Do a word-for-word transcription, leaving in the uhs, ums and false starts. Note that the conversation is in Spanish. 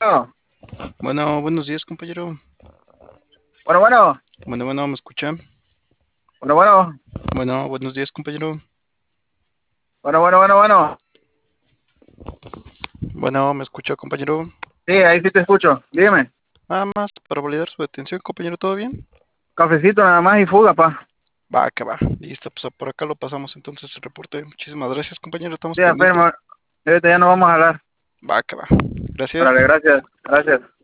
Bueno, Bueno, buenos días, compañero. bueno, bueno, Bueno, bueno, ¿me escucha? bueno, bueno, Bueno, buenos días, compañero. bueno, bueno, bueno, bueno. Bueno, ¿me escucha, compañero? Sí, ahí sí te escucho. Dígame, Nada más para validar su detención, compañero, ¿todo bien? cafecito nada más y fuga, pa. Va, que va. Listo, pues por acá lo pasamos entonces el reporte. Muchísimas gracias, compañero, estamos Sí, enfermo. pendientes. Ahorita ya no vamos a hablar. Va, que va. Gracias. Órale, gracias, gracias.